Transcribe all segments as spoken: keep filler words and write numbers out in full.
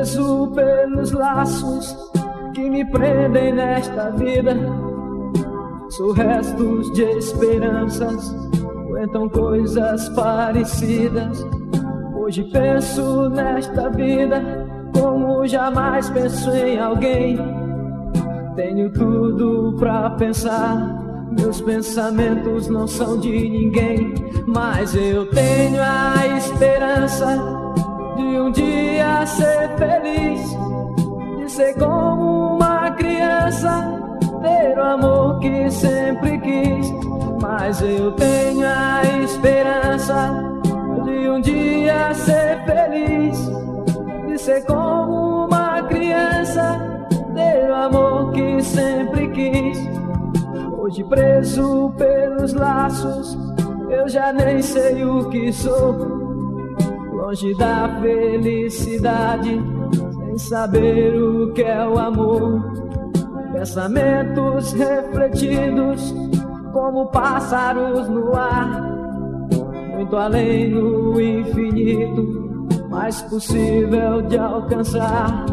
preso pelos laços que me prendem nesta vida. Sou restos de esperanças, aguentam coisas parecidas. Hoje penso nesta vida como jamais penso em alguém. Tenho tudo pra pensar, meus pensamentos não são de ninguém. Mas eu tenho a esperança de um dia ser feliz, de ser como uma criança, ter o amor que sempre quis. Mas eu tenho a esperança de um dia ser feliz, de ser como uma criança, ter o amor que sempre quis. Hoje preso pelos laços, eu já nem sei o que sou. Longe da felicidade, sem saber o que é o amor. Pensamentos refletidos como pássaros no ar, muito além no infinito, mas possível de alcançar.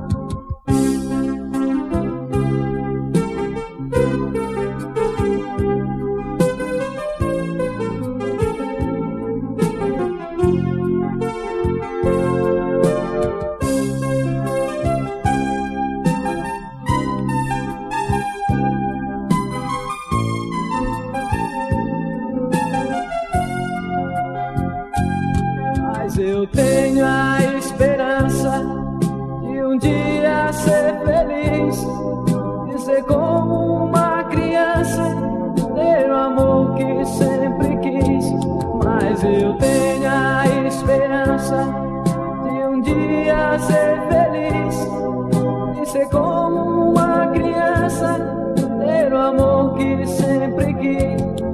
Eu tenho a esperança de um dia ser feliz, de ser como uma criança, ter o amor que sempre quis. Mas eu tenho a esperança de um dia ser feliz, de ser como uma criança, ter o amor que sempre quis.